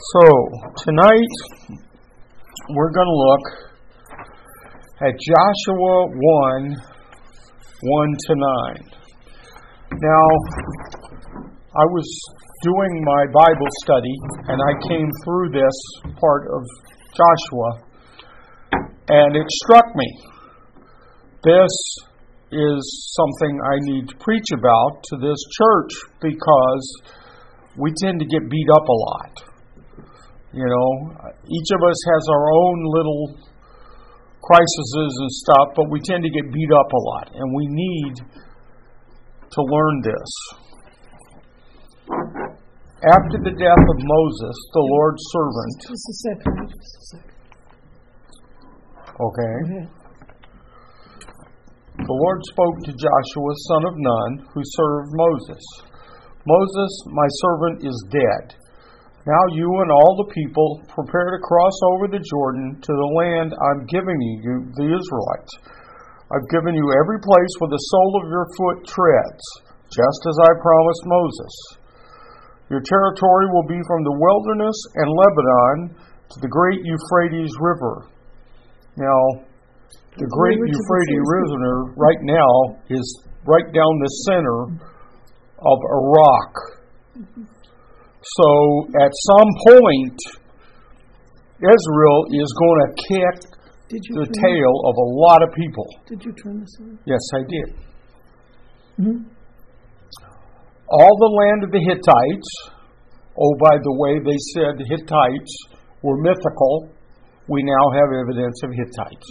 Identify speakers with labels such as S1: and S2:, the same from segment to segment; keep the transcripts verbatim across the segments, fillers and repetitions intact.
S1: So, tonight we're going to look at Joshua one, one to nine. Now, I was doing my Bible study and I came through this part of Joshua and it struck me. This is something I need to preach about to this church because we tend to get beat up a lot. You know, each of us has our own little crises and stuff, but we tend to get beat up a lot, and we need to learn this. After the death of Moses, the Lord's servant...
S2: Just a second. Just a second.
S1: Okay.
S2: Okay.
S1: The Lord spoke to Joshua, son of Nun, who served Moses. Moses, my servant, is dead. Now you and all the people prepare to cross over the Jordan to the land I'm giving you, the Israelites. I've given you every place where the sole of your foot treads, just as I promised Moses. Your territory will be from the wilderness and Lebanon to the great Euphrates River. Now, the great Euphrates River right now is right down the center of Iraq. So at some point, Israel is going to kick the tail of a lot of people.
S2: Did you turn this on?
S1: Yes, I did.
S2: Mm-hmm.
S1: All the land of the Hittites, oh, by the way, they said the Hittites were mythical. We now have evidence of Hittites.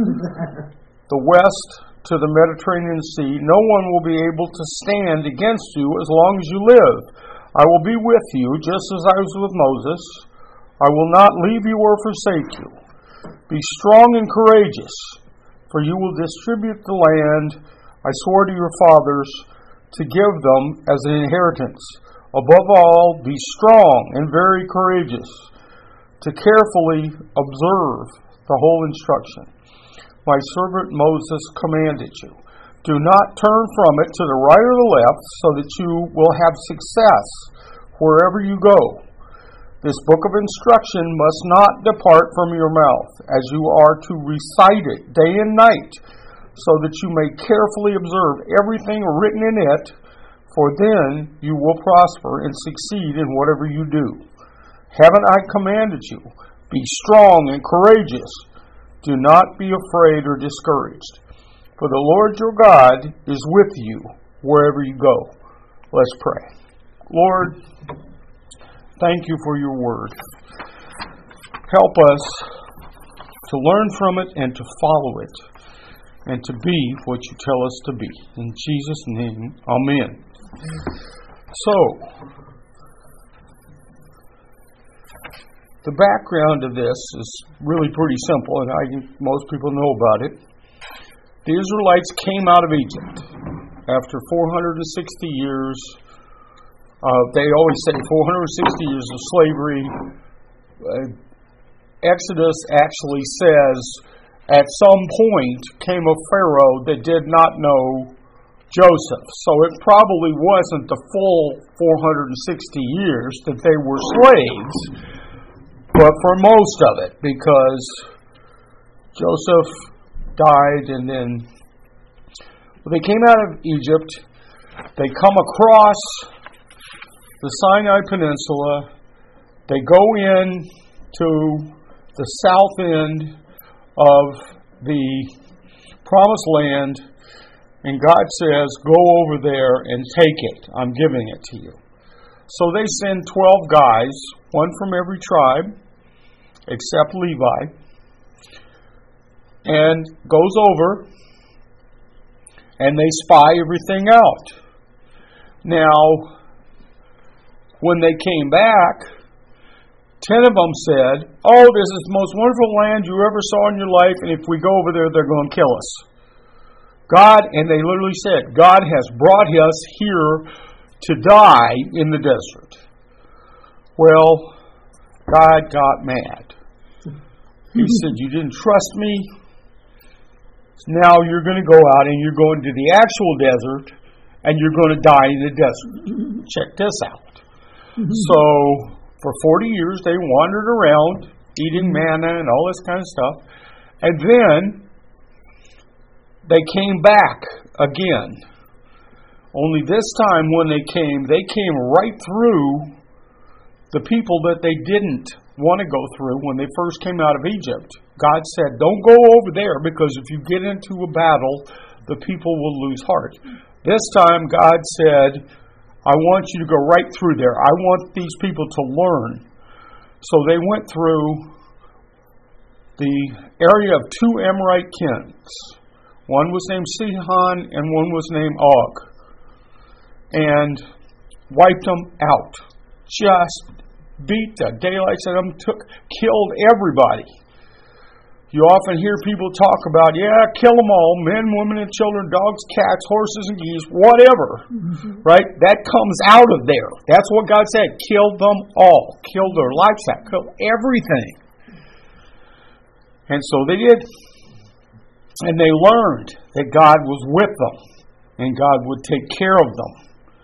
S1: The west to the Mediterranean Sea, no one will be able to stand against you as long as you live. I will be with you, just as I was with Moses. I will not leave you or forsake you. Be strong and courageous, for you will distribute the land I swore to your fathers to give them as an inheritance. Above all, be strong and very courageous, to carefully observe the whole instruction my servant Moses commanded you. Do not turn from it to the right or the left, so that you will have success wherever you go. This book of instruction must not depart from your mouth, as you are to recite it day and night, so that you may carefully observe everything written in it, for then you will prosper and succeed in whatever you do. Haven't I commanded you? Be strong and courageous. Do not be afraid or discouraged. For the Lord your God is with you wherever you go. Let's pray. Lord, thank you for your word. Help us to learn from it and to follow it and to be what you tell us to be. In Jesus' name, amen. So, the background of this is really pretty simple, and I most people know about it. The Israelites came out of Egypt after four hundred sixty years. Uh, they always say four hundred sixty years of slavery. Uh, Exodus actually says at some point came a Pharaoh that did not know Joseph. So it probably wasn't the full four hundred sixty years that they were slaves, but for most of it, because Joseph died, and then when they came out of Egypt, they come across the Sinai Peninsula, they go in to the south end of the Promised Land, and God says, go over there and take it. I'm giving it to you. So they send twelve guys, one from every tribe, except Levi, and goes over, and they spy everything out. Now, when they came back, ten of them said, oh, this is the most wonderful land you ever saw in your life, and if we go over there, they're going to kill us. God, and they literally said, God has brought us here to die in the desert. Well, God got mad. He said, you didn't trust me. Now you're going to go out and you're going to the actual desert and you're going to die in the desert. Check this out. So For forty years they wandered around, eating manna and all this kind of stuff. And then they came back again. Only this time when they came, they came right through the people that they didn't want to go through when they first came out of Egypt. God said, don't go over there, because if you get into a battle, the people will lose heart. This time God said, I want you to go right through there. I want these people to learn. So they went through the area of two Amorite kings. One was named Sihon and one was named Og. And wiped them out. Just beat the daylights out of them, took, killed everybody. You often hear people talk about, yeah, kill them all, men, women, and children, dogs, cats, horses, and geese, whatever. Mm-hmm. Right? That comes out of there. That's what God said. Kill them all. Kill their livestock. Kill everything. And so they did. And they learned that God was with them. And God would take care of them.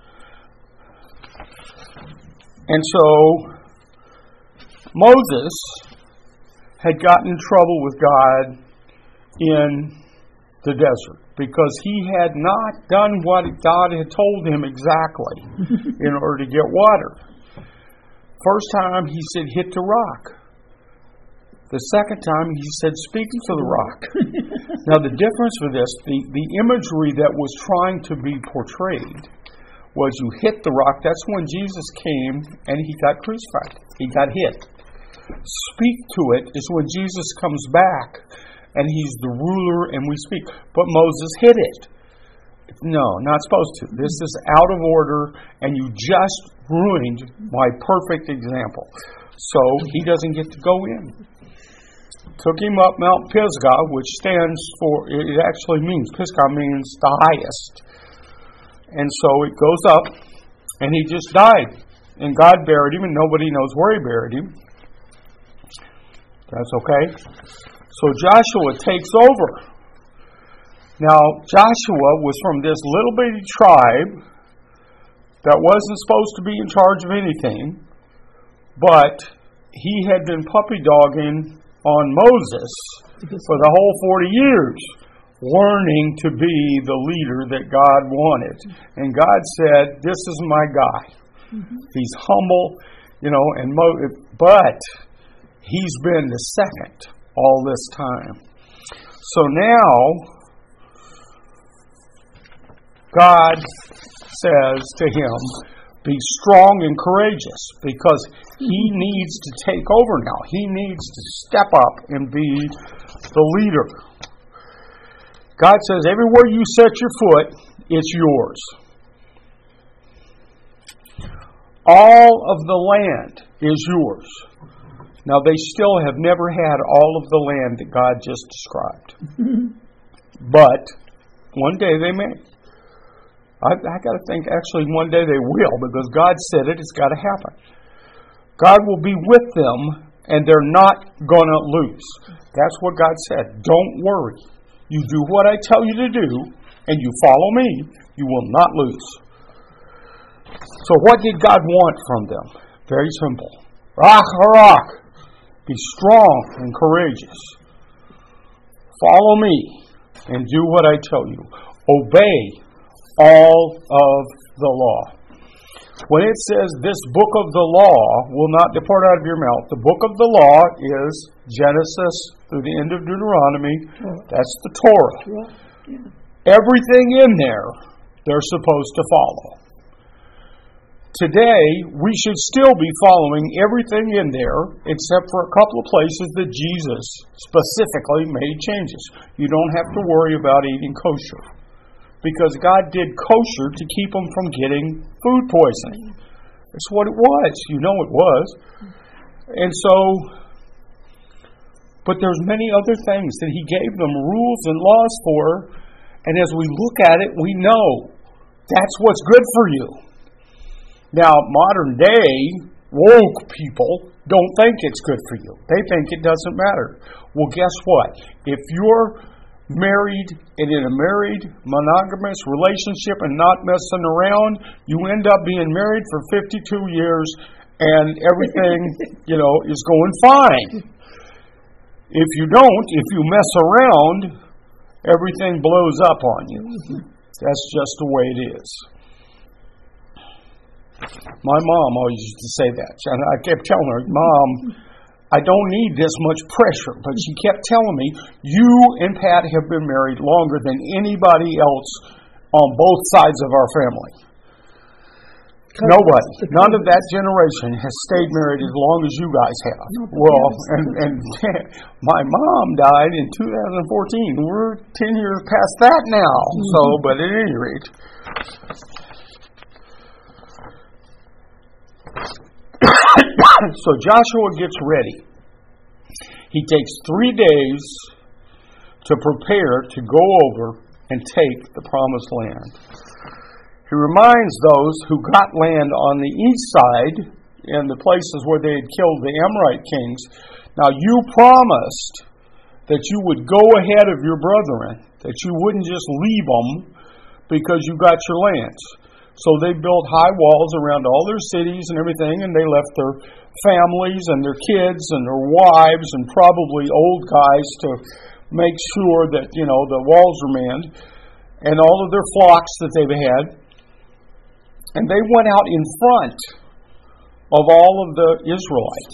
S1: And so Moses had gotten in trouble with God in the desert because he had not done what God had told him exactly in order to get water. First time he said, hit the rock. The second time he said, speak to the rock. Now the difference with this, the, the imagery that was trying to be portrayed was you hit the rock. That's when Jesus came and he got crucified. He got hit. Speak to it is when Jesus comes back and he's the ruler and we speak. But Moses hit it. No, not supposed to. This is out of order and you just ruined my perfect example. So he doesn't get to go in. Took him up Mount Pisgah, which stands for, it actually means, Pisgah means the highest. And so it goes up and he just died. And God buried him and nobody knows where he buried him. That's okay. So Joshua takes over. Now, Joshua was from this little bitty tribe that wasn't supposed to be in charge of anything, but he had been puppy dogging on Moses for the whole forty years, learning to be the leader that God wanted. And God said, this is my guy. Mm-hmm. He's humble, you know, and Mo- but he's been the second all this time. So now, God says to him, be strong and courageous, because he needs to take over now. He needs to step up and be the leader. God says, everywhere you set your foot, it's yours. All of the land is yours. Now, they still have never had all of the land that God just described. But one day they may. I, I got to think, actually, one day they will, because God said it, it's got to happen. God will be with them, and they're not going to lose. That's what God said. Don't worry. You do what I tell you to do, and you follow me, you will not lose. So what did God want from them? Very simple. Rock, rock. Be strong and courageous. Follow me and do what I tell you. Obey all of the law. When it says this book of the law will not depart out of your mouth, the book of the law is Genesis through the end of Deuteronomy. That's the Torah. Everything in there, they're supposed to follow. Today, we should still be following everything in there, except for a couple of places that Jesus specifically made changes. You don't have to worry about eating kosher, because God did kosher to keep them from getting food poisoning. That's what it was. You know it was. And so, but there's many other things that He gave them rules and laws for, and as we look at it, we know that's what's good for you. Now, modern day, woke people don't think it's good for you. They think it doesn't matter. Well, guess what? If you're married and in a married, monogamous relationship and not messing around, you end up being married for fifty-two years and everything, you know, is going fine. If you don't, if you mess around, everything blows up on you. That's just the way it is. My mom always used to say that. And I kept telling her, Mom, I don't need this much pressure. But she kept telling me, you and Pat have been married longer than anybody else on both sides of our family. Nobody, none of that generation has stayed married as long as you guys have. Well, and, and my mom died in two thousand fourteen. We're ten years past that now. So, but at any rate. So Joshua gets ready. He takes three days to prepare to go over and take the promised land. He reminds those who got land on the east side, in the places where they had killed the Amorite kings, now you promised that you would go ahead of your brethren, that you wouldn't just leave them because you got your lands. So they built high walls around all their cities and everything, and they left their families and their kids and their wives and probably old guys to make sure that, you know, the walls were manned, and all of their flocks that they've had. And they went out in front of all of the Israelites.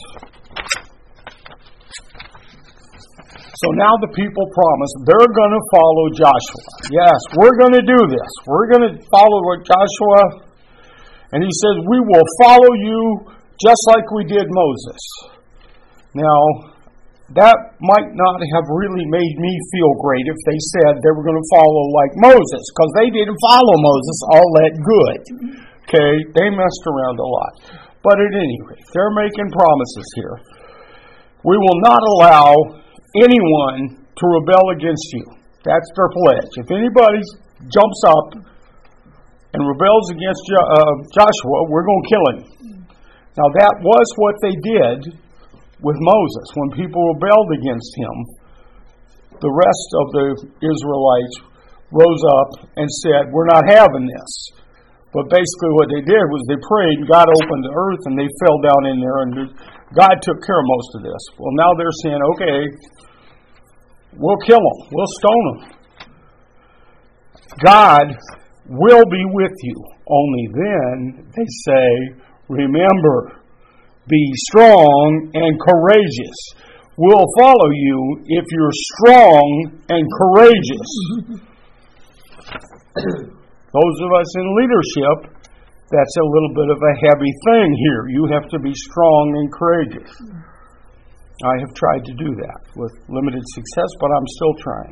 S1: So now the people promise they're going to follow Joshua. Yes, we're going to do this. We're going to follow Joshua. And he says, we will follow you just like we did Moses. Now, that might not have really made me feel great if they said they were going to follow like Moses, because they didn't follow Moses all that good. Okay, they messed around a lot. But at any rate, they're making promises here. We will not allow anyone to rebel against you. That's their pledge. If anybody jumps up and rebels against uh, Joshua, we're going to kill him. Now that was what they did with Moses. When people rebelled against him, the rest of the Israelites rose up and said, we're not having this. But basically what they did was they prayed, and God opened the earth, and they fell down in there, and God took care of most of this. Well, now they're saying, okay, we'll kill them. We'll stone them. God will be with you. Only then, they say, remember, be strong and courageous. We'll follow you if you're strong and courageous. Those of us in leadership, that's a little bit of a heavy thing here. You have to be strong and courageous. I have tried to do that with limited success, but I'm still trying.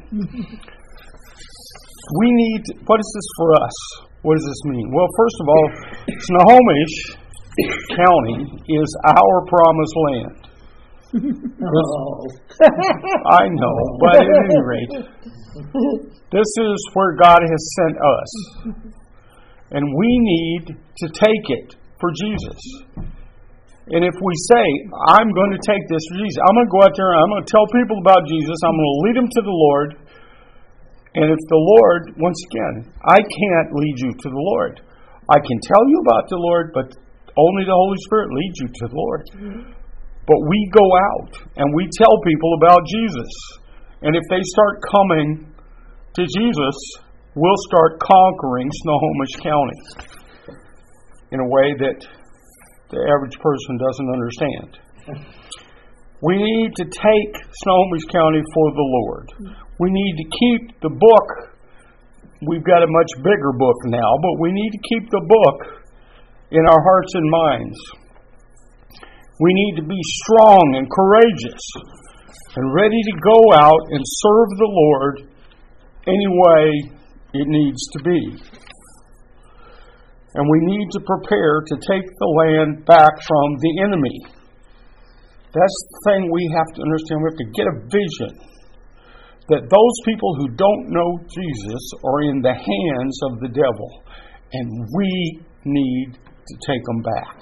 S1: We need, what is this for us? What does this mean? Well, first of all, Snohomish County is our promised land.
S2: Oh.
S1: I know, but at any rate, this is where God has sent us. And we need to take it for Jesus. And if we say, I'm going to take this for Jesus, I'm going to go out there and I'm going to tell people about Jesus, I'm going to lead them to the Lord. And if the Lord, once again, I can't lead you to the Lord. I can tell you about the Lord, but only the Holy Spirit leads you to the Lord. But we go out and we tell people about Jesus. And if they start coming to Jesus, we'll start conquering Snohomish County in a way that the average person doesn't understand. We need to take Snohomish County for the Lord. We need to keep the book. We've got a much bigger book now, but we need to keep the book in our hearts and minds. We need to be strong and courageous and ready to go out and serve the Lord any way it needs to be. And we need to prepare to take the land back from the enemy. That's the thing we have to understand. We have to get a vision that those people who don't know Jesus are in the hands of the devil, and we need to take them back.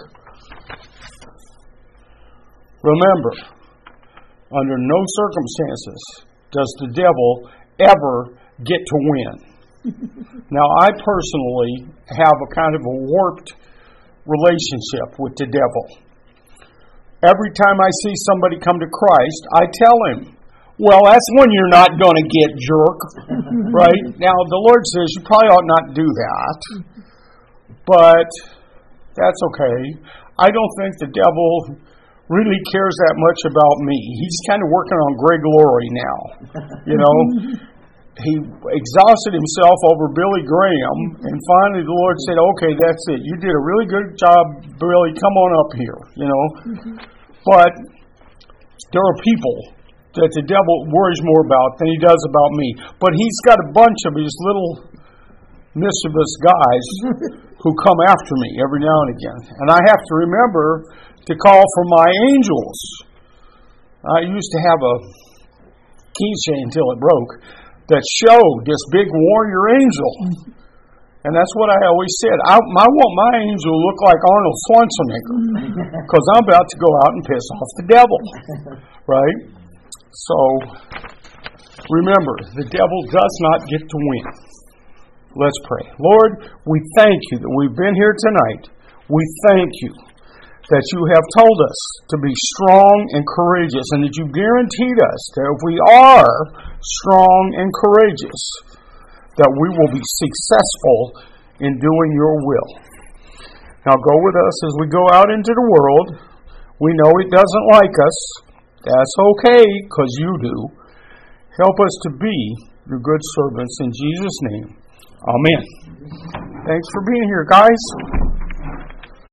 S1: Remember, under no circumstances does the devil ever get to win. Now, I personally have a kind of a warped relationship with the devil. every time I see somebody come to Christ, I tell him, well, that's when you're not going to get, jerk. Right? Now, the Lord says you probably ought not do that. But that's okay. I don't think the devil really cares that much about me. He's kind of working on Greg Laurie now. You know? He exhausted himself over Billy Graham, and finally the Lord said, okay, that's it. You did a really good job, Billy. Come on up here, you know. Mm-hmm. But there are people that the devil worries more about than he does about me. But he's got a bunch of his little mischievous guys who come after me every now and again. And I have to remember to call for my angels. I used to have a keychain until it broke that showed this big warrior angel. And that's what I always said. I, I want my angel to look like Arnold Schwarzenegger because I'm about to go out and piss off the devil. Right? So, remember, the devil does not get to win. Let's pray. Lord, we thank you that we've been here tonight. We thank you that you have told us to be strong and courageous, and that you guaranteed us that if we are strong and courageous, that we will be successful in doing your will. Now go with us as we go out into the world. We know it doesn't like us. That's okay, because you do. Help us to be your good servants in Jesus' name. Amen. Thanks for being here, guys.